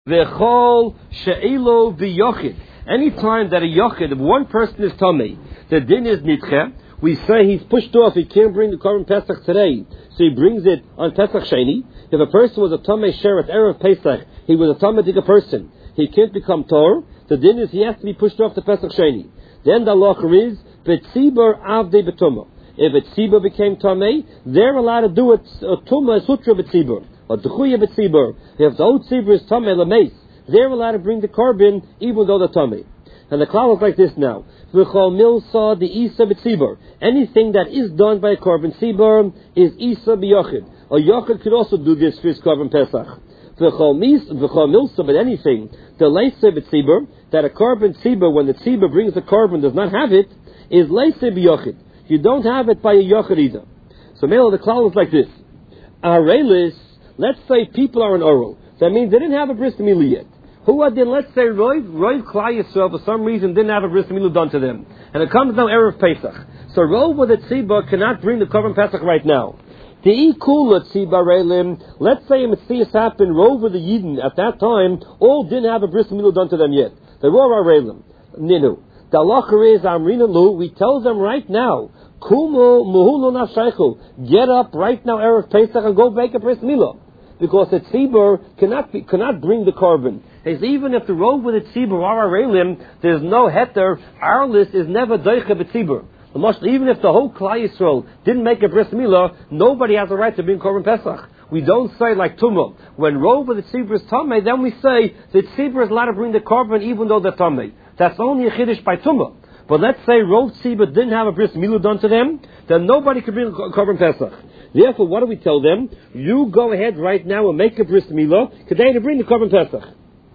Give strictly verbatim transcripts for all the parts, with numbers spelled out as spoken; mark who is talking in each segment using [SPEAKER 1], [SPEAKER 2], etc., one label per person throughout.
[SPEAKER 1] V'chol she'elo v'yochid. Any time that a yochid, if one person is tamei, the din is nitche. We say he's pushed off. He can't bring the korban pesach today, so he brings it on Pesach Sheni. If a person was a tamei sheret erev Pesach, he was a tamei person. He can't become tor. The din is he has to be pushed off to Pesach Sheni. Then the halacha is v'tzibur avdei b'tumah. If a tzibur became tamei, they're allowed to do it. A tumah is sutra b'tzibur. Or Dechuya b'tzibur. If the old tzibur is tamei lameis, they're allowed to bring the korban even though they're tamei. And the klal is like this now. V'chol milsa the isa b'tzibur. Anything that is done by a korban tzibur is isa b'yochid. A yochid could also do this for his korban pesach. V'chol milsa, but anything the leisa b'tzibur, that a korban tzibur, when the tzibur brings the korban, does not have it, is leisa b'yochid. You don't have it by a yochid either. So Mela, the klal is like this. Arelis. Let's say people are in oral. That means they didn't have a bris milah yet. Who are they? Let's say Roiv, Roiv Klai Yisrael for some reason didn't have a bris milah done to them. And it comes now Erev Pesach. So Rov with a tzibah cannot bring the korban Pesach right now. The ikula tzibah reilim, let's say a Metzias happened, Rov with the Yidden at that time, all didn't have a bris milah done to them yet. They were our reilim. Ninu. The halacha is Amrina Lu, we tell them right now, Kumu muhulu nafshaychu, get up right now Erev Pesach and go make a bris milah. Because a tzibur cannot be, cannot bring the korban. It's even if the road with a tzibur are arelim, there's no heter. Our list is never doiche b'tzibur. Even if the whole Klai Yisrael didn't make a bris milah, nobody has a right to bring korban pesach. We don't say like tumah. When road with the tzibur is tamei, then we say the tzibur is allowed to bring the korban even though they're tamei. That's only a chiddush by tumah. But let's say road tzibur didn't have a bris milah done to them, then nobody could bring a korban pesach. Therefore, what do we tell them? You go ahead right now and make a bris milah today to bring the korban pesach.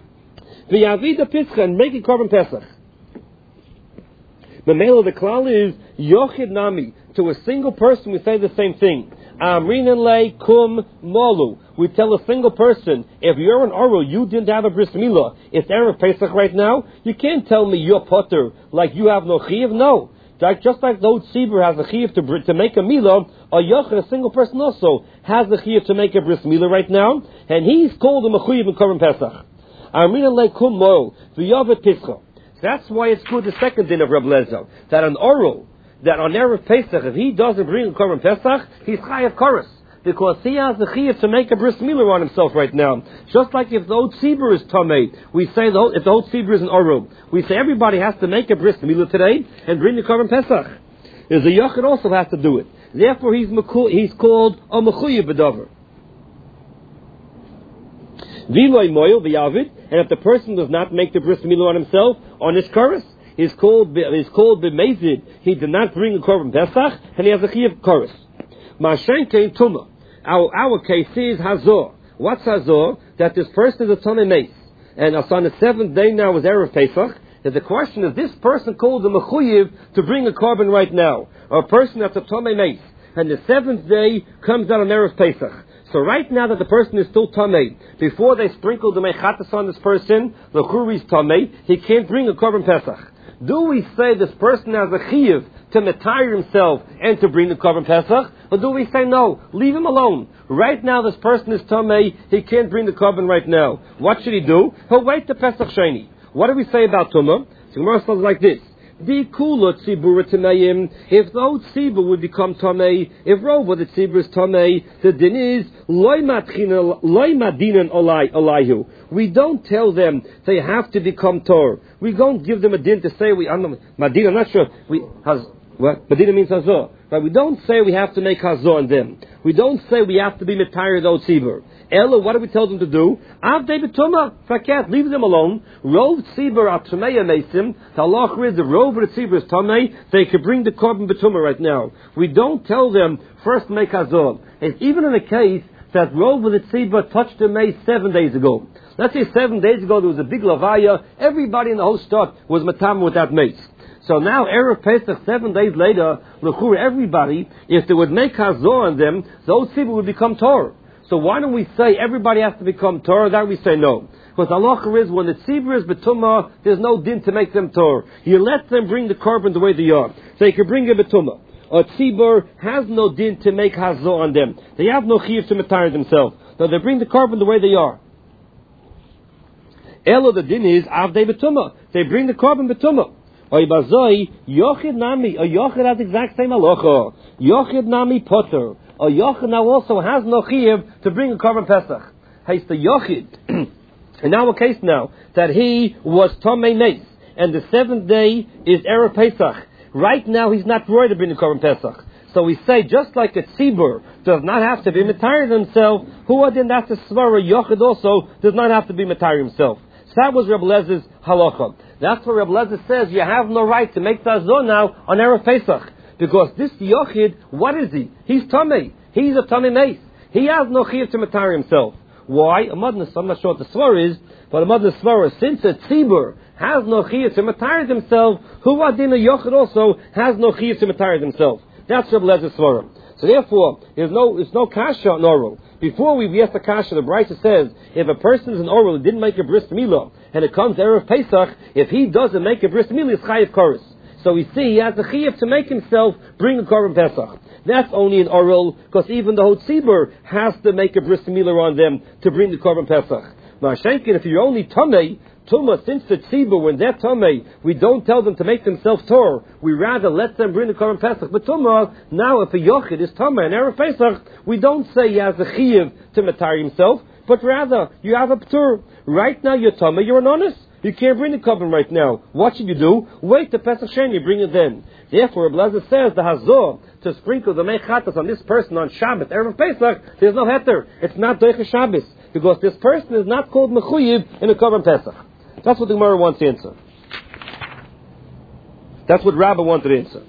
[SPEAKER 1] V'yavida pischa and make a korban pesach. The male of the klal is yochid nami. To a single person, we say the same thing. Amrinan lei kum molu. We tell a single person, if you're an oral, you didn't have a bris milah. It's Erev Pesach right now. You can't tell me you're potter like you have no chiyuv. No. Like, just like the old tzibur has a chiyuv to, to make a milah, a yochid, a single person also, has the chiyuv to make a bris milah right now, and he's called a mechuyev in korban pesach. Amrinan lei kum molu. V'yavet pischa. That's why it's good the second din of Reb Lezer, that an oral, that on Erev Pesach, if he doesn't bring a korban pesach, he's chayav koros, because he has the chiyuv to make a bris milah on himself right now. Just like if the old tzibur is tamei, we say the whole, if the old tzibur is an oral, we say everybody has to make a bris milah today and bring the korban pesach. The yochid also has to do it. Therefore, he's mekul, he's called a mechuyev b'davar. V'loy moil v'yavid, and if the person does not make the bris milah on himself, on his koros, he's called he's called b'mezid. He did not bring a korban pesach, and he has a chiyuv koros. Ma'ashenkein tumah. Our our case is hazor. What's hazor? That this person is a tamei meis, and on the seventh day now is Erev Pesach. And the question is, this person called the mechuyev to bring a korban right now, or a person that's a tamei meis, and the seventh day comes out on Erev Pesach. So right now that the person is still tamei, before they sprinkle the mechatas on this person, the churi is tamei, he can't bring a korban pesach. Do we say this person has a chiyuv to metayr himself and to bring the korban pesach, or do we say no, leave him alone? Right now this person is tamei, he can't bring the korban right now. What should he do? He'll wait to Pesach Sheni. What do we say about tumah? So Gemara says like this. The kula tzibur tameim. If the old tzibur would become tamei, if rova the tzibur is tamei, the din is loy matchina loy madinan olay olayhu. We don't tell them they have to become tor. We don't give them a din to say we. I'm madina. I'm not sure. We has what madina means hazor. But we don't say we have to make hazor on them. We don't say we have to be metayr the old tzibur. Ella, what do we tell them to do? Avdei b'tumah, fakat, leave them alone. Rov tzibur al tameya mesim. The halacha is the rov of the tzibur is tamei. They can bring the korban b'tumah right now. We don't tell them first make hazor. And even in the case that rov of the tzibur touched the mace seven days ago. Let's say seven days ago there was a big lavaya. Everybody in the whole stock was matam with that mace. So now, Erev Pesach, seven days later, l'chur everybody, if they would make hazor on them, those tzibur would become Torah. So why don't we say everybody has to become Torah? That we say no. Because halacha is when the tzibur is betumah, there's no din to make them Torah. You let them bring the korban the way they are. So you can bring a betumah. A tzibur has no din to make hazor on them. They have no chiyuv to metayr themselves. So they bring the korban the way they are. Elo, the din is avdei betuma. They bring the korban betuma. Oy bazoi yochid nami. A yochid has the exact same halacha. Yochid nami potter. A yochid now also has no chiyuv to bring a korban pesach. He's the yochid. And now a case now that he was tomei meis, and the seventh day is erev pesach. Right now he's not worried to bring the korban pesach. So we say, just like a tzibur does not have to be matayr himself, who then that's the svara yochid also does not have to be matayr himself. So that was Reb Lezer's halacha. That's what Reb Lezer says. You have no right to make tazon now on erev pesach, because this yochid, what is he? He's tomei. He's a tomei meis. He has no chiyuv to matayr himself. Why? A madness. I'm not sure what the svara is, but a madness svara, since a tzibur has no chiyuv to matayr himself, who adin a yochid also has no chiyuv to matayr himself. That's Reb Lezer's svara. So therefore, there's no, there's no kasha on oral. Before we ask the kasha, the Brisa says, if a person is an oral who didn't make a bris milah, and it comes erev Pesach, if he doesn't make a bris milah, it's chayiv koros. So we see he has a chiyuv to make himself bring a korban Pesach. That's only an oral, because even the Hotzibur has to make a bris milah on them to bring the korban Pesach. Ma'ashenkin, if you're only tamei, Tuma, since the tzibur, when they're tamei, we don't tell them to make themselves tor. We rather let them bring the korban pesach. But Tuma, now if a yochid is tamei and erev pesach, we don't say he has a chiyuv to matar himself, but rather you have a ptur. Right now you're tamei, you're an honest. You can't bring the korban right now. What should you do? Wait the Pesach Sheni, bring it then. Therefore, Reb Lezer says the hazor to sprinkle the mechatas on this person on Shabbat, erev Pesach, there's no heter. It's not doicha Shabbos, because this person is not called mechuyev in a korban Pesach. That's what the Gemara wants to answer. That's what Rabbi wanted to answer.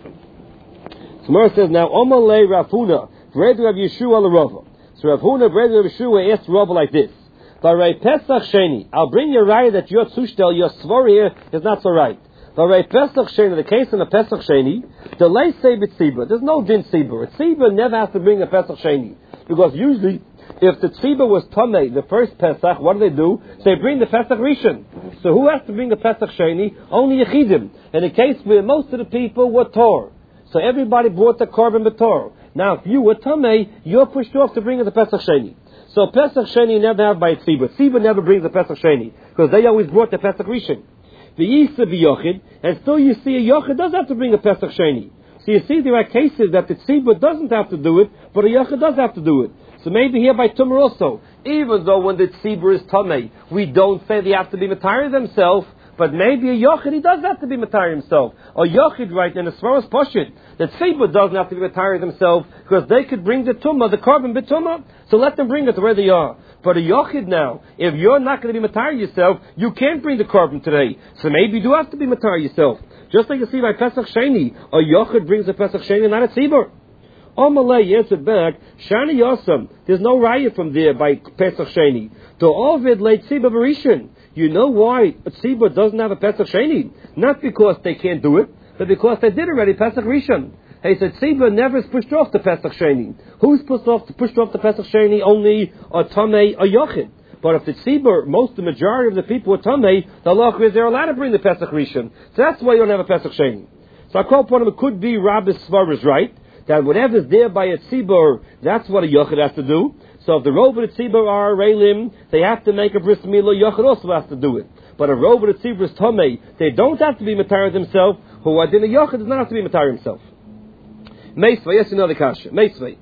[SPEAKER 1] So Gemara says now, Omalei Rafuna, Vred Rav Yeshua l'Rava. So Rav Huna, Vred Rav Yeshua asked Rava like this: Varei Pesach Sheni, I'll bring you right that your tzushtel, your svor here is not so right. Varei Pesach Sheni, the case in the Pesach Sheni, the lay say b'tzibur. There's no din tzibur. A tzibur never has to bring a Pesach Sheni, because usually, if the tzibur was tamei, the first Pesach, what do they do? They bring the Pesach Rishon. So who has to bring the Pesach Sheni? Only Yechidim. In a case where most of the people were Tor. So everybody brought the korban b'Tor. Now if you were tamei, you're pushed off to bring the Pesach Sheni. So Pesach Sheni you never have by tzibur. Tzibur never brings the Pesach Sheni, because they always brought the Pesach Rishon. The Yisa v'Yochid, and still you see a Yochid does have to bring a Pesach Sheni. So you see there are cases that the tzibur doesn't have to do it, but a Yochid does have to do it. So maybe here by Tumah also, even though when the tzibur is tamei, we don't say they have to be matayr themselves, but maybe a yochid, he does have to be matayr himself. A yochid, right, and as far as poshit, the tzibur doesn't have to be matayr themselves, because they could bring the tumah, the korban b'tumah, so let them bring it to where they are. But a yochid now, if you're not going to be matayr yourself, you can't bring the korban today. So maybe you do have to be matayr yourself. Just like you see by Pesach Sheni, a yochid brings a Pesach Sheni, not a tzibur. Amalei answered back, Shani Yosam, there's no raya from there by Pesach Sheni. To Ovid late Tzibur Barishon. You know why a Tzibur doesn't have a Pesach Sheni? Not because they can't do it, but because they did already Pesach Rishon. He said Tzibur never is pushed off the Pesach Sheni. Who's pushed off pushed off the Pesach Sheni? Only a Tamei, a Yochid. But if the tzibur, most the majority of the people are tamei, the halacha is they're allowed to bring the Pesach Rishon. So that's why you don't have a Pesach Sheni. So I call upon him, it could be Rabbi Svar is right, that whatever's there by a tzibur, that's what a yochid has to do. So if the rov of the tzibur are reilim, they have to make a bris milah, yochid also has to do it. But a rov of the tzibur is tamei, they don't have to be matar themselves, who are in a yochid does not have to be matar himself. Meisvei, yes, another kasha. Meisvei.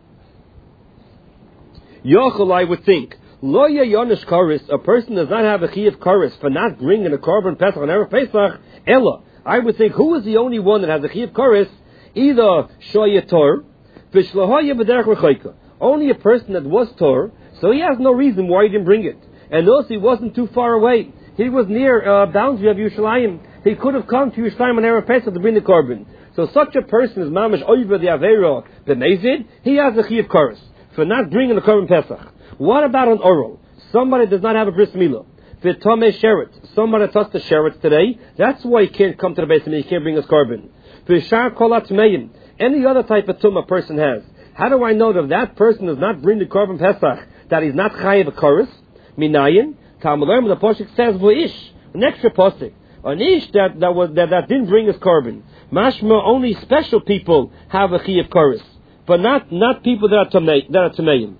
[SPEAKER 1] Yochel, I would think, Lo yonish karis, a person does not have a chiyuv karis for not bringing a korban pesach on erev Pesach. Ella, I would think, who is the only one that has a chiyuv karis? Either shoya tor, v'shlohoya b'derech rechoika. Only a person that was tor, so he has no reason why he didn't bring it. And also, he wasn't too far away. He was near uh, boundary of Yerushalayim. He could have come to Yerushalayim on erev Pesach to bring the korban. So such a person is mamash over the avera b'mezid. He has a chiyuv karis for not bringing the korban pesach. What about an oral? Somebody does not have a bris milah. V'tomei sheret. Somebody touched the sheret today. That's why he can't come to the base and he can't bring his korban. V'shar kolat tmeim. Any other type of tumah a person has. How do I know that if that person does not bring the korban pesach, that he's not chayiv a chorus? Minayin. Talmud the posuk says v'ish. An extra posuk. An ish that that was that, that didn't bring his korban. Mashma, only special people have a chayiv chorus, but not not people that are tamei that are tameim.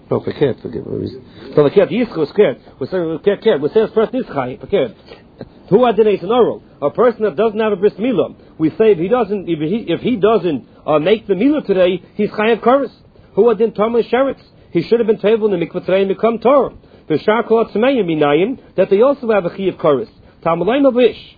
[SPEAKER 1] No, forget, forget. So forget, Yisro is scared. We say, forget, we say this person is Chai, forget. Who adinates an oral? A person that doesn't have a bris milah. We say if he doesn't, if he, if he doesn't uh, make the milah today, he's chayav kares. Who adin tamei sheretz? He should have been table in the mikvah today and become Torah. The shakol tzmeim minayim that they also have a chayav kares. Talmulayim avish.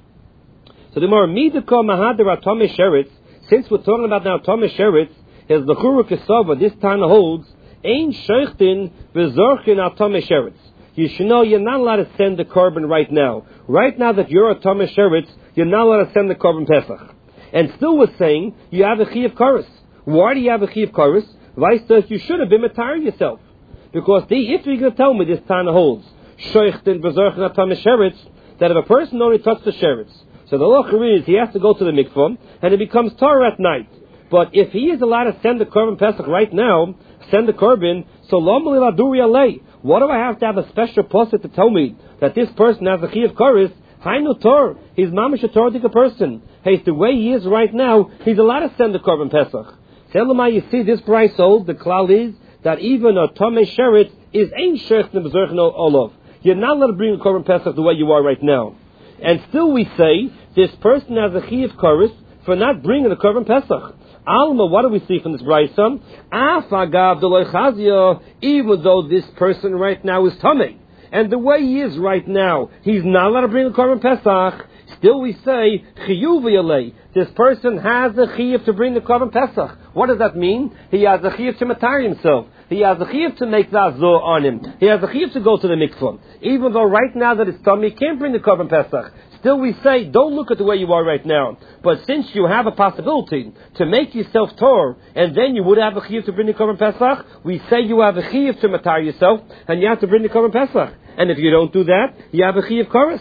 [SPEAKER 1] So the more midikol mahader tamei sheretz. Since we're talking about now tamei sheretz, as the churuk kesava this time holds ein sheichtin v'zorchin al tamei sheretz. You should know you're not allowed to send the korban right now. Right now that you're a tamei sheretz, you're not allowed to send the korban pesach. And still we're saying you have a chayav kares. Why do you have a chayav kares? Vice says you should have been matayer yourself. Because the, if you're going to tell me this Tana holds, sheichtin v'zorchin al tamei sheretz, that if a person only touched the sheretz, so the locher is he has to go to the mikvah and it becomes Torah at night. But if he is allowed to send the korban pesach right now, send the korban, so lo l'aduri alei. What do I have to have a special posset to tell me that this person has a chayav kares? Hainu Tor. He's mamish a Torah person. Hey, the way he is right now, he's allowed to send the korban pesach. Selamai, you see, this price old. The klal is that even a tamei sheretz is ein sheich nebezerchen olav. You're not allowed to bring a korban pesach the way you are right now. And still, we say this person has a chayav kares for not bringing the korban pesach. Alma, what do we see from this brayso? Afagav deloy chazia, even though this person right now is tamei, and the way he is right now, he's not allowed to bring the korban pesach. Still, we say chiyuv yalei. This person has a chiyuv to bring the korban pesach. What does that mean? He has a chiyuv to matar himself. He has a chiyuv to make the azor on him. He has a chiyuv to go to the mikvah. Even though right now that it's tamei, he can't bring the korban pesach. Still we say, don't look at the way you are right now. But since you have a possibility to make yourself Torah, and then you would have a chiyuv to bring the korban pesach, we say you have a chiyuv to matar yourself, and you have to bring the korban pesach. And if you don't do that, you have a chiyuv kares.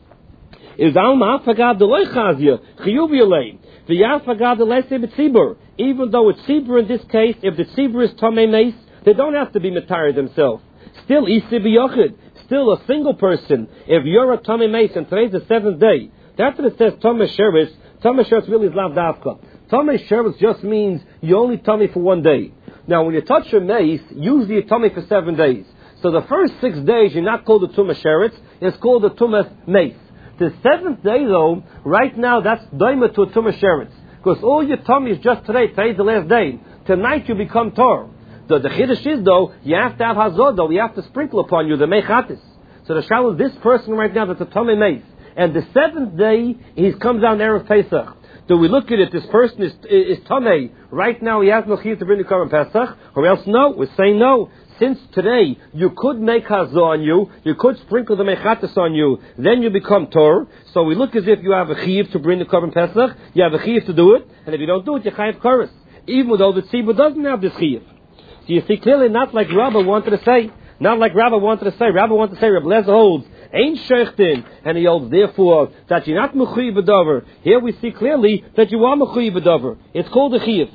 [SPEAKER 1] Is alma afagad deloy chazia chiyuv yalei v'yafagad delese b'tzibur. Even though it's tzibur in this case, if the tzibur is tamei meis, they don't have to be matar themselves. Still isi b'yochid. Still a single person, if you're a tamei meis and today's the seventh day, that's what it says tamei sheretz. Tamei sheretz really is lav davka. Tamei sheretz just means you only tamei for one day. Now when you touch your meis, usually you tamei for seven days. So the first six days you're not called the tumah sheretz, it's called the tumah meis. The seventh day though, right now that's daima to a tumah sheretz. Because all your tamei is just today, today's the last day. Tonight you become Torah. The, the chiddush is though, you have to have hazod though, you have to sprinkle upon you the mechatis. So the shal is this person right now that's a tamei meis, and the seventh day he comes out erev Pesach. Do we look at it? This person is is, is tamei right now. He has no chiyuv to bring the korban pesach, or else no. We're saying no. Since today you could make hazod on you, you could sprinkle the mechatis on you, then you become Torah. So we look as if you have a chiyuv to bring the korban pesach. You have a chiyuv to do it, and if you don't do it, you chayav kares. Even though the tzibur doesn't have this chiyuv. So you see clearly not like Rabba wanted to say, not like Rabba wanted to say. Rabba wanted to say, Rabbi Lezer holds, ain't sheichtin, and he holds therefore that you're not mechuyev b'davar. Here we see clearly that you are mechuyev b'davar. It's called a chiyuv.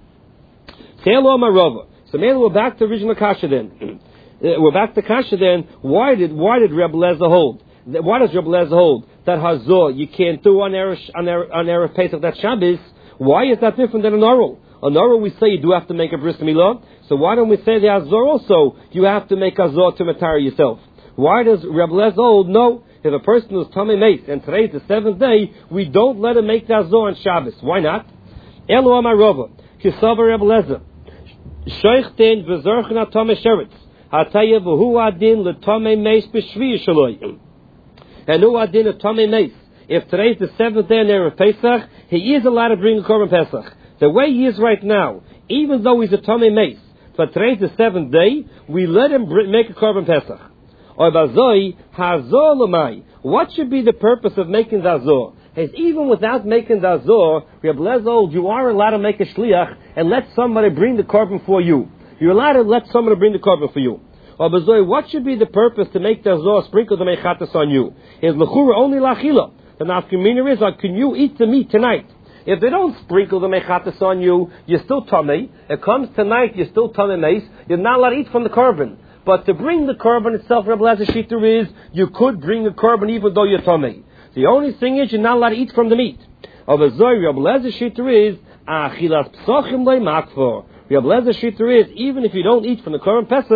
[SPEAKER 1] Say hello, my Rabba. So maybe we're back to original kasha then. we're back to kasha then. Why did why did Rabbi Lezer hold? Why does Rabbi Lezer hold that hazor you can't do on erev on erev, on erev Pesach that Shabbos? Why is that different than an oral? On oral we say you do have to make a bris milah. So why don't we say the azor also? You have to make azor to matar yourself. Why does Rabbi Lezer hold? No. If a person is tamei meis and today is the seventh day, we don't let him make the azor on Shabbos. Why not? Elo amar Rava kisavar Rabbi Lezer sheichten v'zorchen tamei sheretz hataya v'hu adin letamei meis b'shvi shaloi and hu adin letamei meis. If today is the seventh day in erev Pesach, he is allowed to bring a korban pesach. The way he is right now, even though he's a tamei meis, but today's the seventh day, we let him make a korban pesach. Or bazoi hazor lemai. What should be the purpose of making the azor? Is even without making the azor, Rabbi Lezer holds you are allowed to make a shliach and let somebody bring the korban for you. You're allowed to let somebody bring the korban for you. Or bazoi, what should be the purpose to make the azor sprinkle the mechatas on you? Is lechura only lachila? The nafkamina is, or can you eat the meat tonight? If they don't sprinkle the mechatas on you, you're still tamei. It comes tonight, you're still tamei meis. You're not allowed to eat from the korban. But to bring the korban itself, Rabbi Lezer shiter is, you could bring the korban even though you're tamei. The only thing is, you're not allowed to eat from the meat. Of a zoy, Rabbi Lezer shiter is, achilas psochim loy makfor. Rabbi Lezer shiter is, even if you don't eat from the korban pesach,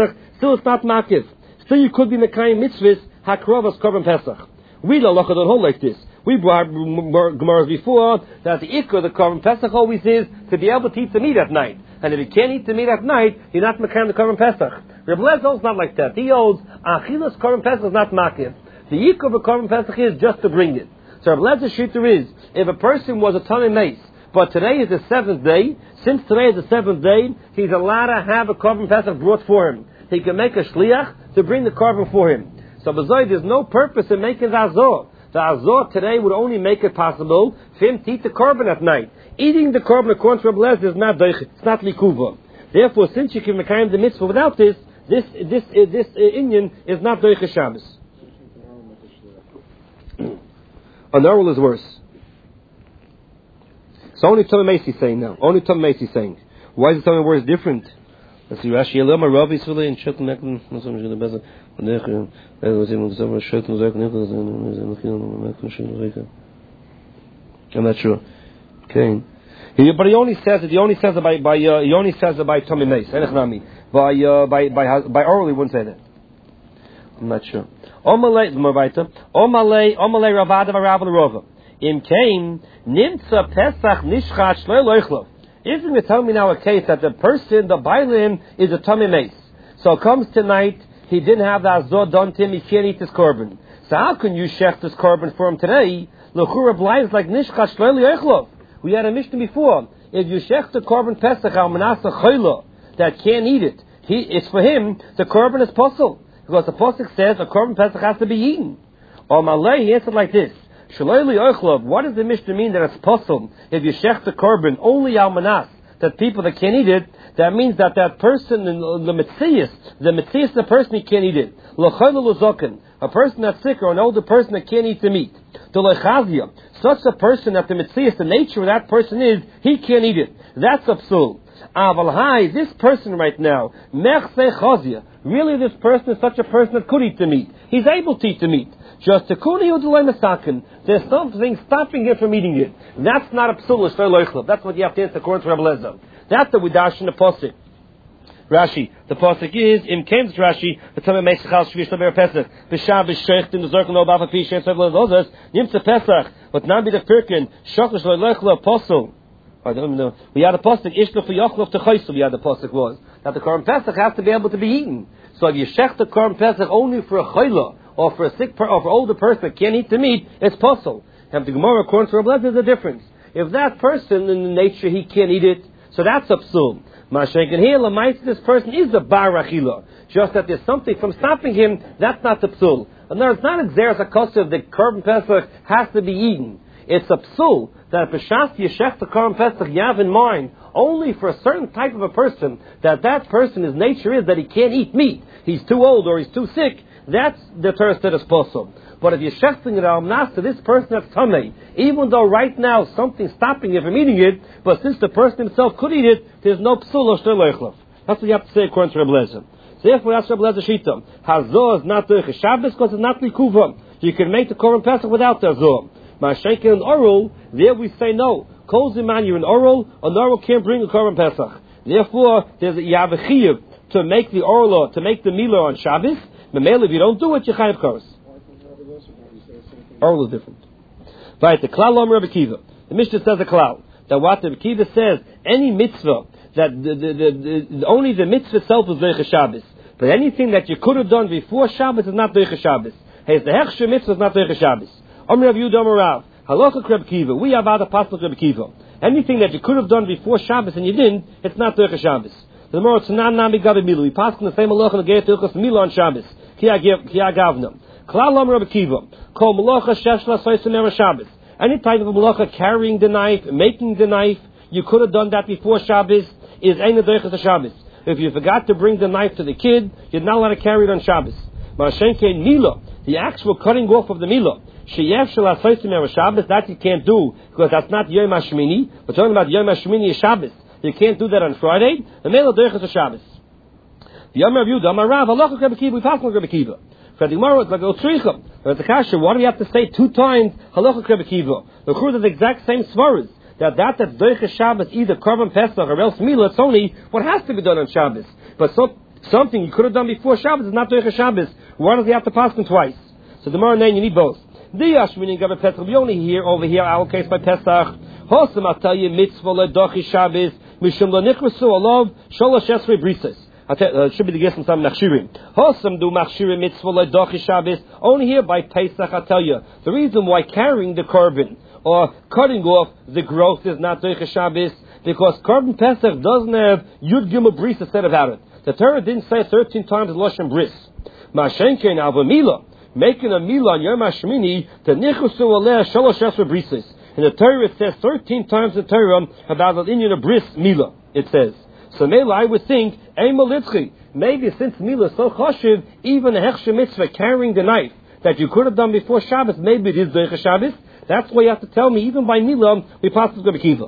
[SPEAKER 1] still it's not makiv. Still you could be mekayim mitzvahs hakrovas korban pesach. We the halacha don't hold like this. We brought Gemaras before that the ikar, the korban pesach always is to be able to eat the meat at night. And if you can't eat the meat at night, you're not mekayim the korban pesach. Reb Lezer is not like that. He holds achilas korban pesach is not makiv. The ikar of the korban pesach is just to bring it. So Reb Lezer's shita is, if a person was a tamei meis, but today is the seventh day, since today is the seventh day, he's allowed to have a korban pesach brought for him. He can make a shliach to bring the korban for him. So b'zoi, there's no purpose in making the azor. The azor today would only make it possible for him to eat the korban at night. Eating the korban according to Reb Lezer is not doich, it's not likuva. Therefore, since you can make the mitzvah without this, this this uh, this uh, Inyan is not doich Shabbos. An oral is worse. So only Tomei Macy saying now. Only Tomei Macy saying. Why is the Tomei worse different? Let's see. Rashi Elama Ravi Svile in Shetel Meklin. I'm not sure. Okay. He, but he only says it. He only says it by by. Uh, he only says it by Tomei Macy. By uh, by by by oral, he wouldn't say that. I'm not sure. Omalei Zmovaita. Omalei Omalei Ravada Varav Rova. Im Kain Nimtza Pesach Nishchat Shlo Loichlov. If you're going to tell me now a case that the person, the Bailim, is a Tomei Meis, so it comes tonight, he didn't have the Azor done to him, he can't eat this korban. So how can you shech this korban for him today? L'chura b'lai like Nishchat Shlo Loichlov. We had a mission before. If you shech the korban Pesach al Manasa Chayla that can't eat it, he it's for him. The korban is possible because the pasuk says a korban Pesach has to be eaten. Or Malay, he answered like this. What does the Mishnah mean that it's possible if you shech the korban only al manas, that people that can't eat it, that means that that person, the mitzias, the mitzias, the person he can't eat it. A person that's sick or an older person that can't eat the meat. The such a person that the mitzias, the nature of that person is, he can't eat it. That's a psul. Aval hai, this person right now, really this person is such a person that could eat the meat. He's able to eat the meat. Just to kuni udulay masakin. There's something stopping him from eating it. That's not a psul shloy loichlav. That's what you have to answer according to Reb Lezer. That's the widash in the pasuk. Rashi, the pasuk is im kames Rashi the Tomei Meis chal shvish leber Pesach b'shav b'sheicht in the zirkel no b'afa pi shem sevel lozos nimtza Pesach but now be the firkin shokh shloy loichlav pasul. I don't know. We had a pasuk ishlo for yochlov to chaysul. We had the pasuk was that the korban Pesach has to be able to be eaten. So if you shech the korban Pesach only for a chayla, or for a sick per- or for an older person that can't eat the meat, it's possible. And the Gemara, according to Reb Lezer, there's a difference. If that person, in the nature, he can't eat it, so that's a psul. Mashenkin here, Lamais, this person is a bar achila. Just that there's something from stopping him, that's not the psul. And there, it's not a xeris akosov, the korban Pesach has to be eaten. It's a psul that if a shas yeshech the korban Pesach, you have in mind only for a certain type of a person, that that person, his nature is that he can't eat meat. He's too old or he's too sick. That's the Torah said is possible. But if you're shechting it al manas to this person that's tamei, even though right now something's stopping you from eating it, but since the person himself could eat it, there's no psul or shtel loichlav. That's what you have to say according to Reb Lezer. So therefore, that's Reb Lezer shita. Hazor is not doich Shabbos because it's not likuva. You can make the korban Pesach without the hazor. Mashenkin and oral, there we say no. Kol ziman you're an oral, an oral can't bring a korban Pesach. Therefore, there's a yavachiyuv to make the oral, to make the milah on Shabbos. If you don't do it, you chayav kos. Oral is different. Right, the klal om Rebbe Kiva. The Mishnah says a klal that what Rebbe Kiva says, any mitzvah that the, the, the, the only the mitzvah itself is doich Shabbos, but anything that you could have done before Shabbos is not doich Shabbos. Hey, the hechsher mitzvah is not doich Shabbos. Om Rav Yehuda Amar Rav halacha Rebbe Kiva. We have other pasuk Rebbe Kiva. Anything that you could have done before Shabbos and you didn't, it's not doich Shabbos. The more it's nan nami gabi milu. We pass on the same halacha and get ilchos milu on Shabbos. Ki agavna. Klal Amar Rebbe Kiva. Kol malacha sheshla soisim Shabbos. Any type of malacha carrying the knife, making the knife, you could have done that before Shabbos. Is ein doichas Shabbos. If you forgot to bring the knife to the kid, you're not allowed to carry it on Shabbos. Mashenke mila, the actual cutting off of the mila. Sheyev shel soisim Shabbos. That you can't do because that's not Yom Hashmini. We're talking about Yom Hashmini is Shabbos. You can't do that on Friday. The mela doichas Shabbos. The Yom Rav Yehuda Amar Rav halacha Rebbe Kiva. We pass on Rebbe Kiva. For the Gemara, it's like Otzricha. But the Kasha, why do we have to say two times halacha Rebbe Kiva? The Chur is the exact same svaras. That that that's doichas Shabbos, either korban Pesach or else milah. It's only what has to be done on Shabbos. But so Something you could have done before Shabbos is not doich Shabbos. Why does he have to pass them twice? So the Gemara name you need both. The Yashmini Gabe Pesach. We only hear over here our case by Pesach. Hosam I tell you mitzvah ledochi Shabbos mishum lenichrasu alav sholosh esrei brises. Uh, should be the guess in some machshirim. Hosam do machshirim mitzvah ledochi Shabbos. Only here by Pesach I tell you the reason why carrying the korban or cutting off the growth is not doich Shabbos because korban Pesach doesn't have yud gimel bris said about it. The Torah didn't say thirteen times the lashon bris. Mashenkein avamila. Making a mila on Yom HaShemini to nichusu aleh shalosh esrei brises. In the Torah it says thirteen times the Torah about the Indian of bris mila. It says. So maybe I would think, maybe since mila is so chashiv, even the hechsher mitzvah carrying the knife that you could have done before Shabbos, maybe it is doich Shabbos. That's why you have to tell me, even by mila, we pass the Kiva.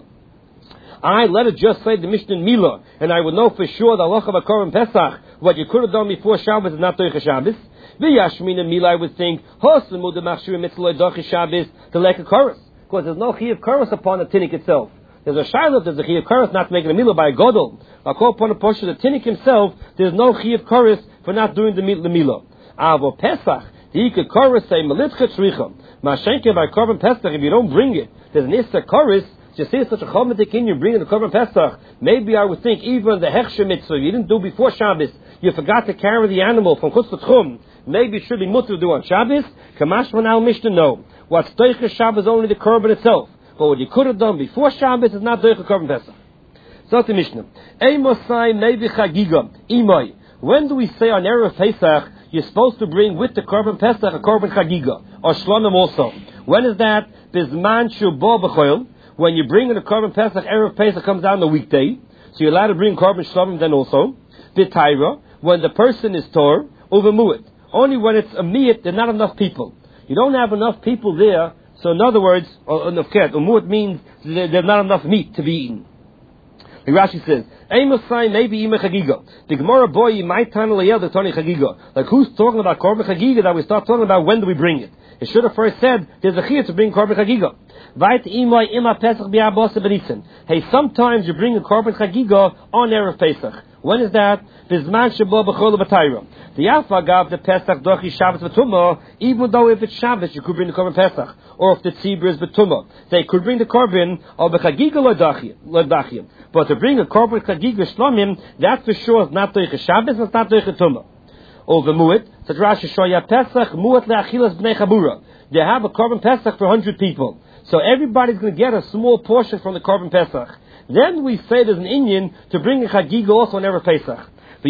[SPEAKER 1] I let it just say the Mishnah mila, and I would know for sure the halacha of Korban Pesach, what you could have done before Shabbos is not doich Shabbos. V'yashmina mila, I would think, hosamu de machshir mitzvah doich Shabbos to like a chorus, because there's no chiyuv chorus upon the tinnik itself. There's a shiloh, there's a chiyuv chorus not making a mila by a godol. I call upon a portion of the tinnik himself. There's no chiyuv chorus for not doing the mila. Avo Pesach, the ikad chorus say melitcha tzricha. Mashenke by Korban Pesach, if you don't bring it, there's an issa chorus. Just say such a chomedik in you bring in the Korban Pesach. Maybe I would think even the hechsher mitzvah you didn't do before Shabbos. You forgot to carry the animal from chutz l'tchum. Maybe it should be mutter to do on Shabbos. Kamashman al Mishnah no. What's doich Shabbos only the korban itself. But what you could have done before Shabbos is not doich Korban Pesach. So the Mishnah. Eimosai maybe chagiga imay. When do we say on erev Pesach you're supposed to bring with the Korban Pesach a Korban chagiga or shlonim also? When is that? Bizman shubo b'choil. When you bring in a Korban Pesach, erev Pesach comes out on the weekday, so you're allowed to bring Korban shlonim then also. B'tayra, when the person is tor, over mu'it. Only when it's a miyat, there's not enough people. You don't have enough people there, so in other words, umu'it means there's not enough meat to be eaten. The Rashi says, Eimosai maybe ima chagiga. The Gemara boy might time the Tony chagiga. Like who's talking about Korban chagiga that we start talking about when do we bring it? It should have first said there's a chiyuv to bring Korban chagiga. Vayt imay ima Pesach bi'abasa b'nissen. Hey, sometimes you bring a Korban chagiga on erev Pesach. When is that? Bizman shebo b'chol b'tayra. The alpha gav the Pesach dochi Shabbos b'tumah. Even though if it's Shabbos, you could bring the Korban Pesach, or if the tzibur is b'tumah, they could bring the Korban of the chagiga l'dachim. But to bring a Korban chagiga shlomim, that for sure is not doich Shabbos, it's not doich tumah. Over mu'it, such Rashi shoya Pesach mu'at le'achilas b'nei chabura. They have a Korban Pesach for one hundred people. So everybody's going to get a small portion from the Korban Pesach. Then we say there's an Indian to bring a chagiga also on erev Pesach.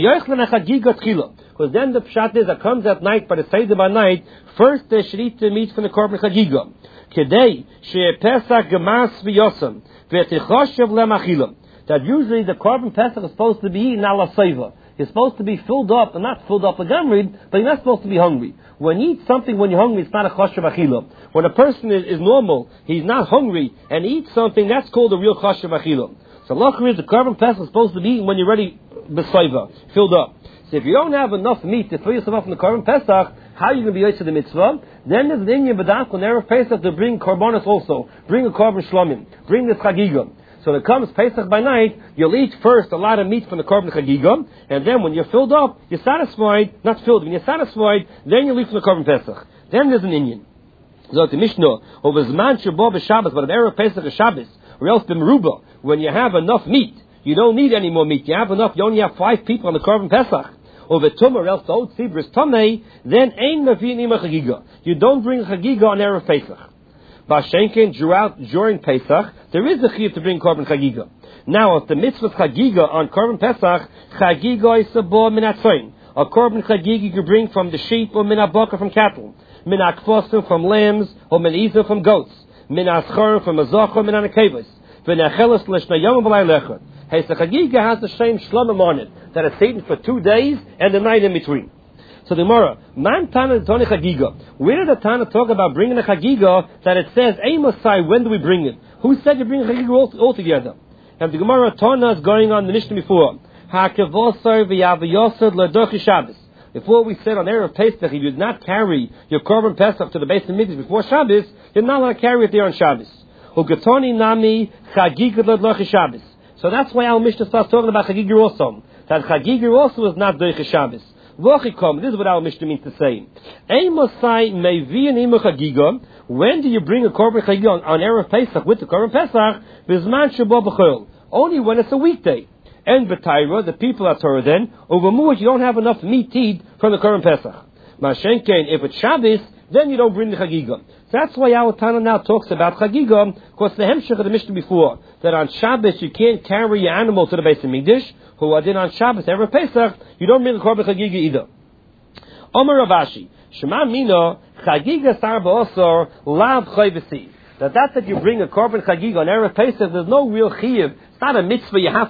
[SPEAKER 1] Because then the pshat is that comes at night, but it's Seder by night, first they should eat the meat from the Korban chagiga. Kedei she Pesach gemas v'yosam v'tichoshev lemachilam. That usually the Korban Pesach is supposed to be eaten ala seva. You're supposed to be filled up, and not filled up with gamrid, but you're not supposed to be hungry. When you eat something when you're hungry, it's not a choshev achila. When a person is, is normal, he's not hungry, and he eats something, that's called a real choshev achila. So lachri is the Korban Pesach is supposed to be eaten when you're ready, besaiva, filled up. So if you don't have enough meat to fill yourself up in the Korban Pesach, how are you going to be yoytze the mitzvah? Then there's an Indian b'dak on erev Pesach to bring korbanos also, bring a korban shlomim, bring this chagiga. So when it comes Pesach by night, you'll eat first a lot of meat from the Korban Chagiga, and then when you're filled up, you're satisfied, not filled, when you're satisfied, then you'll eat from the Korban Pesach. Then there's an Indian. So the Mishnah, over Zman Shabbat b'Shabbos, but if erev Pesach is Shabbos, or else b'Meruba, when you have enough meat, you don't need any more meat, you have enough, you only have five people on the Korban Pesach, over Tumah, or else the old Tzibur is Tamei, then Ein Mavin Ima Chagiga. You don't bring a Chagiga on erev Pesach. Bashenkin, during Pesach, there is a chiyuv to bring Korban Chagiga. Now, if the mitzvah Chagiga on Korban Pesach, Chagiga is a bo min atzoin. A Korban Chagiga you can bring from the sheep or min abaka from cattle, min akfosim from lambs or min iza from goats, min aschar from a zocha min anakevos, min achelis lishna yom v'lay lechad. Hey, so Chagiga has the same shlomim on it that it's eaten for two days and the night in between. So the Gemara, man tana toni chagiga. Where did the Tana talk about bringing a chagiga that it says Eimosai? When do we bring it? Who said you bring a chagiga all, all together? And the Gemara Tana is going on the Mishnah before. Hakevosar v'yavayosad ledochi Shabbos. Before we said on erev Pesach, if you did not carry your Korban Pesach to the base of Midrash before Shabbos, you're not allowed to carry it there on Shabbos. Ugatoni nami chagiga ledochi Shabbos. So that's why our Mishnah starts talking about chagiga also. that Chagiga also is not Doiche Shabbos. Vochikom, this is what our Mishnah means to say. Eimosai mevian imu Chagiga. When do you bring a Korban Chagiga on, on Erev Pesach with the Korban Pesach? Bizman Shabo B'chol. Only when it's a weekday. And B'Taira, the people are Torah then, over Mu'at, you don't have enough meat to eat from the Korban Pesach. Mashenkein, if it's Shabbos, then you don't bring the Chagiga. So that's why our Tana now talks about Chagiga, because the Hemshech of the Mishnah before, that on Shabbos you can't carry your animal to the Beis HaMikdash, who are then on Shabbos, Erev Pesach, you don't bring the Korban Chagiga either. Omer Ravashi, Shema Mino, Chagiga Sar Ba'osor, Lav Chayvesi. That that that you bring a Korban Chagiga on Erev Pesach, there's no real Chiyuv. It's not a mitzvah you have